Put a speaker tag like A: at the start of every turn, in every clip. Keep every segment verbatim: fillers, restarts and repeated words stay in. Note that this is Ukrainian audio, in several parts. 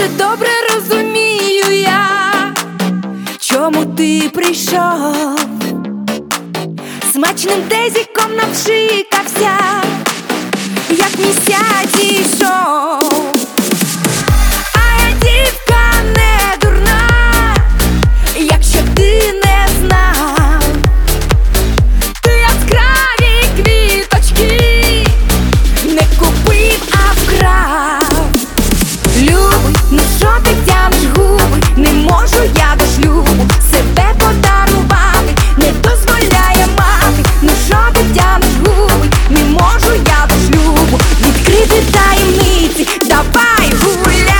A: дуже добре розумію я, чому ти прийшов, смачним дезіком навшикався, як місяць ішов. А я дівка не дурна, якщо ти не знав, ти яскраві квіточки не купив, а вкрав. Любий, ну що ти тянеш губи, не можу я до шлюбу себе подарувати, не дозволяє мати. Ну що ти тянеш губи, не можу я до шлюбу відкрити таємниці, давай гуляй.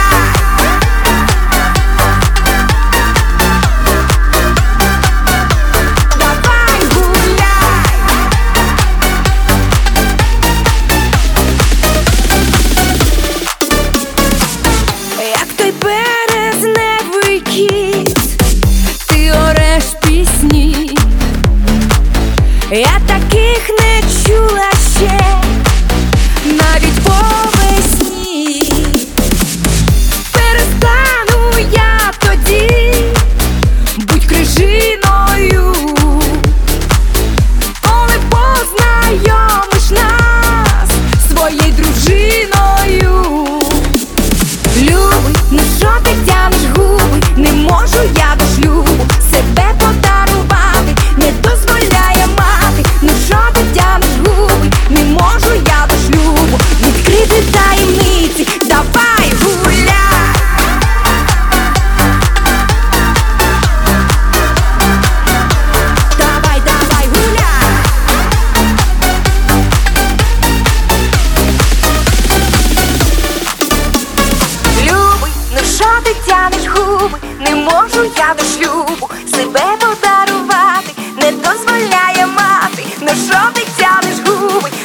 A: Давай гуляй. Як той березневий кіт, ти ореш пісні, я таких не чула ще навіть по весні. Перестану я тоді будь крижиною, коли познайомиш нас своєю дружиною. Любий, ну що ти тянеш губи, не можу я до шлюбу себе подарувати, не дозволяє мати. Ну що ти тянеш губи, не можу я до шлюбу відкрити таємниці, давай гуляй. Давай, давай гуляй. Любий, ну що ти тянеш губи, не можу я до шлюбу себе подарувати, не дозволяє мати. Ну що ти тянеш губи,